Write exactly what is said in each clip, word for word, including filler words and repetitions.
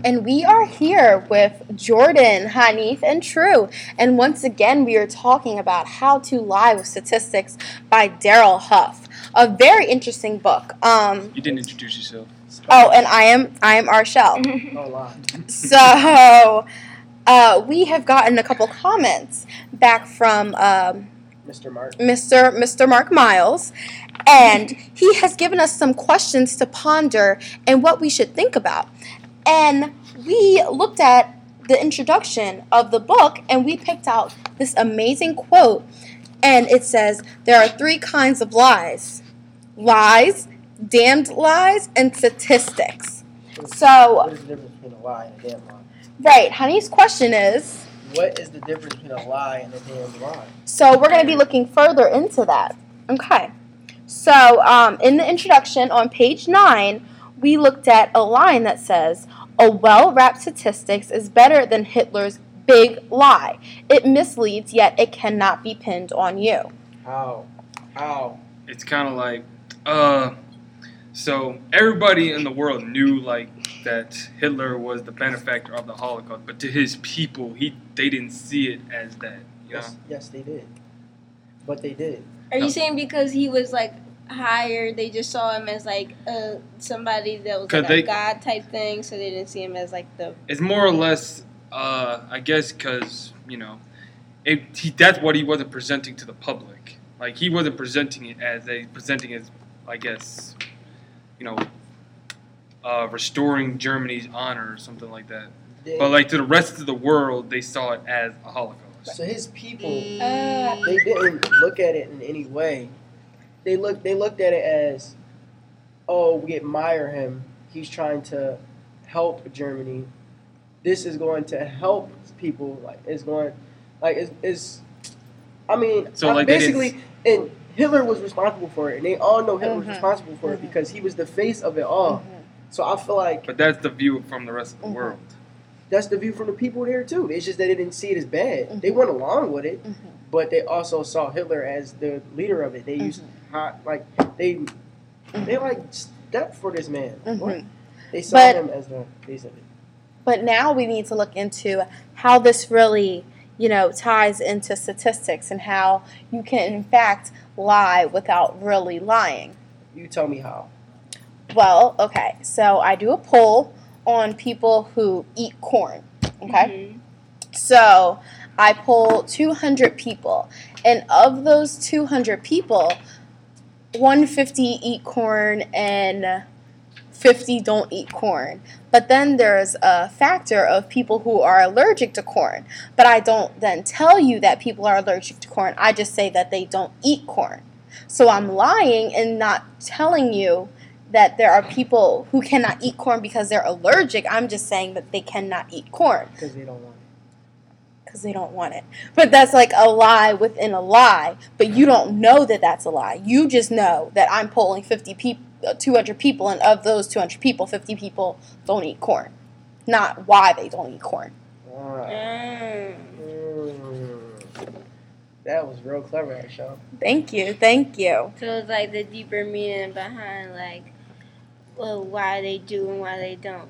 And we are here with Jordan, Hanif, and True. And once again, we are talking about How to Lie with Statistics by Daryl Huff. A very interesting book. Um, you didn't introduce yourself. Oh, and I am I am Arshel. Oh, so, uh, we have gotten a couple comments back from um, Mister Mark. Mister Mister Mark Miles, and he has given us some questions to ponder and what we should think about. And we looked at the introduction of the book, and we picked out this amazing quote, and it says, there are three kinds of lies. Lies, damned lies, and statistics. So, what is the difference between a lie and a damn lie? Right, Honey's question is, what is the difference between a lie and a damn lie? So we're going to be looking further into that. Okay. So um, in the introduction on page nine, we looked at a line that says, a well-wrapped statistics is better than Hitler's big lie. It misleads, yet it cannot be pinned on you. How? How? It's kind of like, uh, so everybody in the world knew, like, that Hitler was the benefactor of the Holocaust, but to his people, he they didn't see it as that. You Yes, know? yes, they did. But they did. Are No. you saying because he was like higher, they just saw him as like uh, somebody that was 'Cause like they- a god type thing, so they didn't see him as like the. It's more or less, uh, I guess, because you know, it, he, that's what he wasn't presenting to the public. Like he wasn't presenting it as a presenting as, I guess, you know, uh, restoring Germany's honor or something like that. They, But like to the rest of the world, they saw it as a Holocaust. so his people, Uh, they didn't look at it in any way. They looked. They looked at it as, oh, we admire him. He's trying to help Germany. This is going to help people. Like it's going, like it's. it's I mean, So, I- like, they basically, and Hitler was responsible for it, and they all know Hitler was Mhm. responsible for it Mhm. because he was the face of it all. Mhm. So I feel like But that's the view from the rest of the Mhm. world. that's the view from the people there too. It's just that they didn't see it as bad. Mhm. They went along with it, Mhm. but they also saw Hitler as the leader of it. They used hot like they they like stepped for this man. Mhm. What? They saw But- him as the face of it. But now we need to look into how this really, you know, ties into statistics and how you can, in fact, lie without really lying. You tell me how. Well, okay, so I do a poll on people who eat corn, okay? mhm. So I poll two hundred people, and of those two hundred people, one hundred fifty eat corn and fifty don't eat corn. But then there's a factor of people who are allergic to corn. But I don't then tell you that people are allergic to corn. I just say that they don't eat corn. So I'm lying and not telling you that there are people who cannot eat corn because they're allergic. I'm just saying that they cannot eat corn Because they don't want it. because they don't want it. But that's like a lie within a lie. But you don't know that that's a lie. You just know that I'm polling fifty people, two hundred people, and of those two hundred people, fifty people don't eat corn. Not why they don't eat corn. Ah. Mm. Mm. That was real clever, Aisha. Thank you, thank you. So it's like the deeper meaning behind like, well, why they do and why they don't.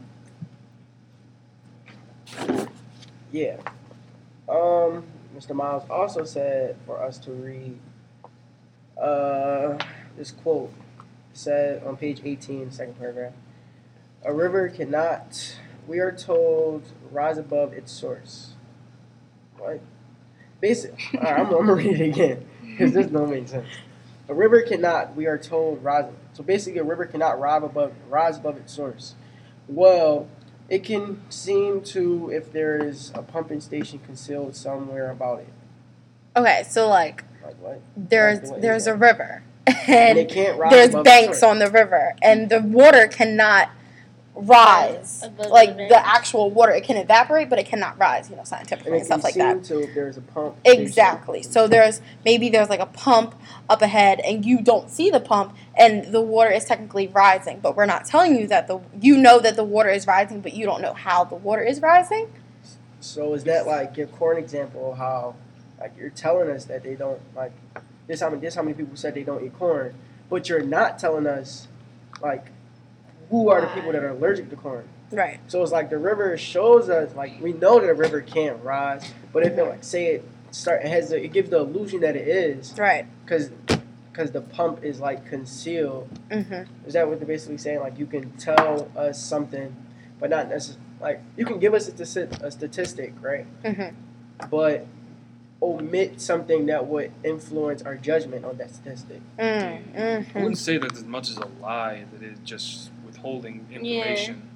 Yeah. Um, Mister Miles also said for us to read uh, this quote. It said on page eighteen, second paragraph. A river cannot, we are told, rise above its source. What? Basically, all right, I'm, I'm going to read it again because this don't make sense. A river cannot, we are told, rise. So basically, a river cannot rise above, rise above its source. Well, it can seem to if there is a pumping station concealed somewhere about it. Okay, so like Like what? there's Like the way there's you a know. river, And it and can't rise there's above banks its source. on the river, and the water cannot rise. Above Like the the bank. actual water, it can evaporate, but it cannot rise. You know, And scientifically it and stuff can like seem that. to if there's a pump. station. Exactly. So there's maybe there's like a pump up ahead, and you don't see the pump, and the water is technically rising, but we're not telling you that the you know that the water is rising, but you don't know how the water is rising. So is that like your corn example of how like you're telling us that they don't like this how many this how many people said they don't eat corn, but you're not telling us like who are the people that are allergic to corn. Right. So it's like the river shows us, like we know that a river can't rise, but if it like say it start it has the, it gives the illusion that it is, Right. because because the pump is like concealed. Mhm. Is that what they're basically saying? Like you can tell us something, but not necessarily. Like you can give us a, stati- a statistic, right? Mhm. But omit something that would influence our judgment on that statistic. Mm. I Mhm. wouldn't say that as much as a lie as it is just withholding information.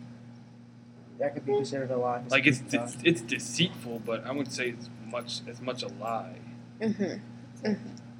That could be considered a lie. Like it's it's, it's deceitful, but I wouldn't say it's much as much a lie. Mhm. Mhm.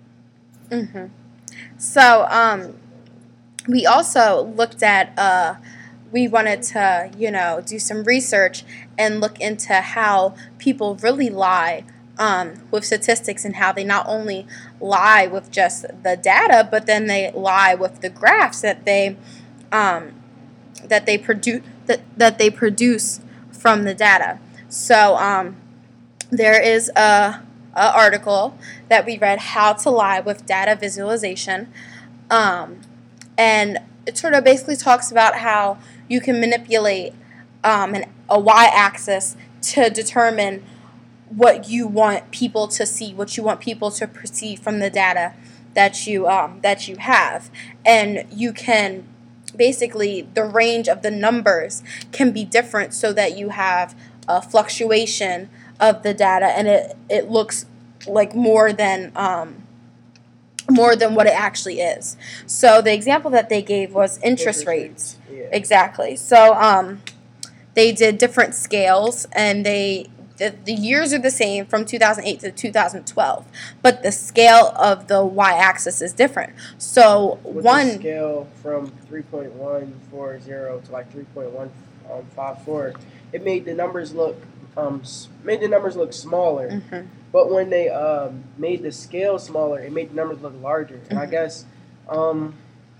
Mhm. So, um, we also looked at. Uh, we wanted to, you know, do some research and look into how people really lie um, with statistics and how they not only lie with just the data, but then they lie with the graphs that they um, that they produce that, that they produce from the data. So um, there is a, a article that we read, How to Lie with Data Visualization, um, and it sort of basically talks about how you can manipulate um, an, a y-axis to determine what you want people to see, what you want people to perceive from the data that you um, that you have, and you can basically the range of the numbers can be different so that you have a fluctuation of the data, and it it looks like more than um, more than what it actually is. So the example that they gave was interest, Interest rates. rates, yeah. Exactly. So um, they did different scales, and they the, the years are the same from two thousand eight to two thousand twelve, but the scale of the y-axis is different. So With one the scale from three point one four zero to like three point one five four, it made the numbers look um s- made the numbers look smaller. Mhm. But when they um, made the scale smaller, it made the numbers look larger. And I Mhm. guess um,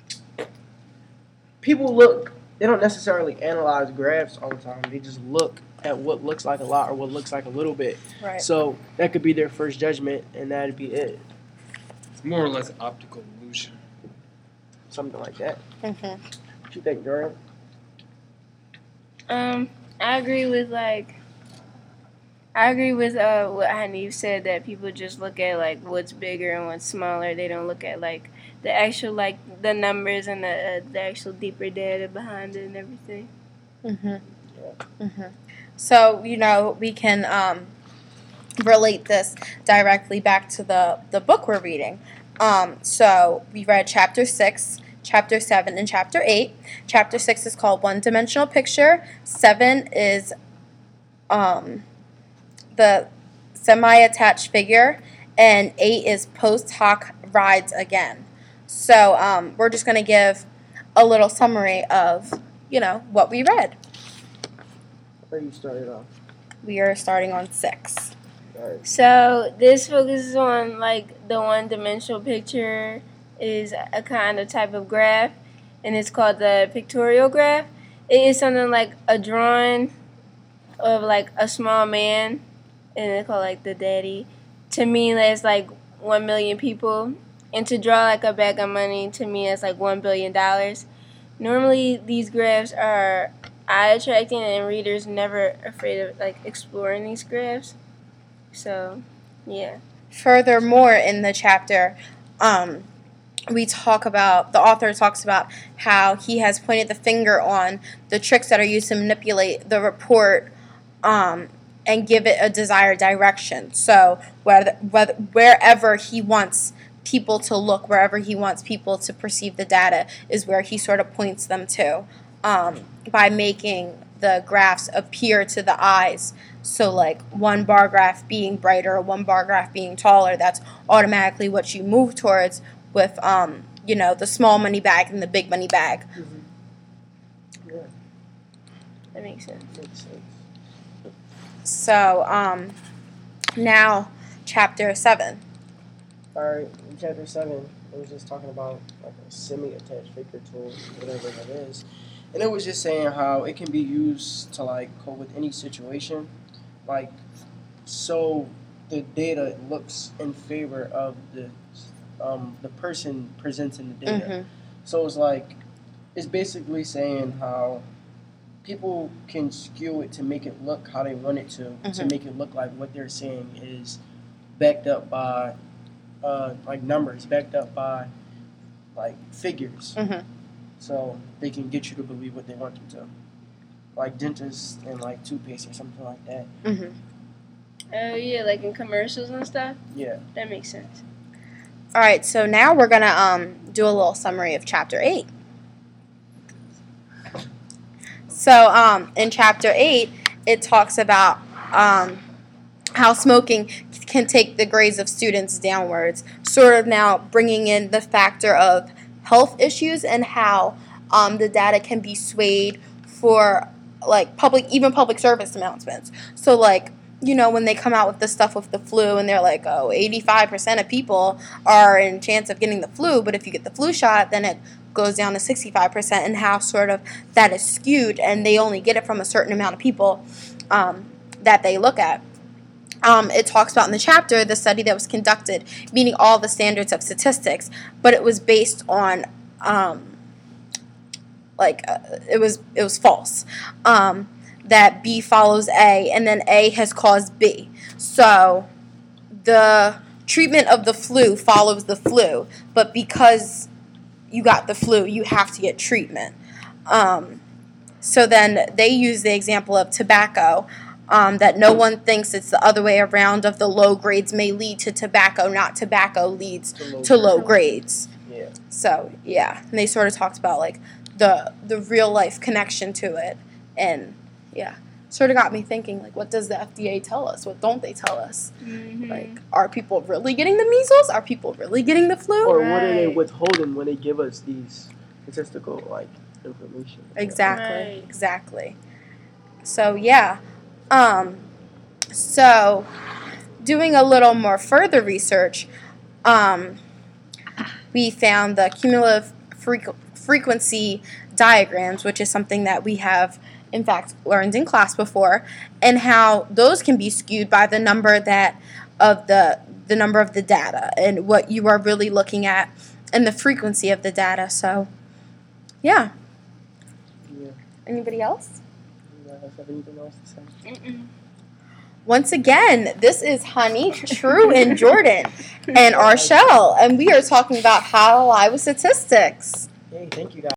people look, they don't necessarily analyze graphs all the time. They just look at what looks like a lot or what looks like a little bit. Right. So that could be their first judgment, and that'd be it. It's more or less optical illusion. Something like that. Mhm. What you think, Jordan? Um, I agree with like. I agree with uh what Hanif said, that people just look at like what's bigger and what's smaller. They don't look at like the actual like the numbers and the uh, the actual deeper data behind it and everything. Mhm. Mhm. So you know we can um, relate this directly back to the the book we're reading. Um, so we read chapter six, chapter seven, and chapter eight. Chapter six is called One Dimensional Picture. Seven is um, the semi-attached figure, and eight is post hoc rides again. So um, we're just going to give a little summary of, you know, what we read. Where you started off? We are starting on six. All right. So this focuses on like the one dimensional picture is a kind of type of graph, and it's called the pictorial graph. It is something like a drawing of like a small man, and it's called like the daddy. To me, that's like one million people, and to draw like a bag of money, to me, that's like one billion dollars. Normally, these graphs are eye attracting, and readers never afraid of like exploring these graphs. So, yeah. Furthermore, in the chapter, um, we talk about, the author talks about how he has pointed the finger on the tricks that are used to manipulate the report um, and give it a desired direction. So whether, whether, wherever he wants people to look, wherever he wants people to perceive the data is where he sort of points them to um, by making the graphs appear to the eyes. So like one bar graph being brighter or one bar graph being taller, that's automatically what you move towards with, um, you know, the small money bag and the big money bag. Mm-hmm. Yeah, That makes sense. makes sense. So um, now chapter seven. All right, in chapter seven, it was just talking about like a semi-attached figure tool, whatever that is, and it was just saying how it can be used to like cope with any situation, like so the data looks in favor of the um, the person presenting the data. Mm-hmm. So it's like it's basically saying how people can skew it to make it look how they want it to, to Mhm. make it look like what they're saying is backed up by, uh, like numbers, backed up by, like figures. Mhm. So they can get you to believe what they want them to. Like dentists and like toothpaste or something like that. Mhm. Oh yeah, like in commercials and stuff. Yeah. That makes sense. All right, so now we're gonna um do a little summary of chapter eight. So um in chapter eight, it talks about um how smoking can take the grades of students downwards, sort of now bringing in the factor of health issues and how um the data can be swayed for like public, even public service announcements. So like, you know, when they come out with the stuff with the flu and they're like, oh, eighty-five percent of people are in chance of getting the flu, but if you get the flu shot, then it goes down to sixty-five percent, and how sort of that is skewed, and they only get it from a certain amount of people um, that they look at. Um, it talks about in the chapter the study that was conducted, meeting all the standards of statistics, but it was based on um, like uh, it was it was false. Um, that B follows A, and then A has caused B. So the treatment of the flu follows the flu, but because you got the flu, you have to get treatment. Um, so then they use the example of tobacco, um, that no one thinks it's the other way around of the low grades may lead to tobacco, not tobacco leads To low to low grades. grades. Yeah. So yeah, and they sort of talked about like the the real life connection to it, and yeah, sort of got me thinking like, what does the F D A tell us? What don't they tell us? Mm-hmm. Like, are people really getting the measles? Are people really getting the flu? Or what are they Right. withholding when they give us these statistical like information? Exactly, Right. exactly. So yeah, um, so doing a little more further research, um, we found the cumulative frequ- frequency diagrams, which is something that we have in fact learned in class before, and how those can be skewed by the number that of the the number of the data and what you are really looking at and the frequency of the data. So yeah. Yeah. Anybody else? You guys have anything else to say? Mm-mm. Once again, this is Honey, True, and Jordan, and Arshel, and we are talking about how to lie with statistics. Hey, thank you guys.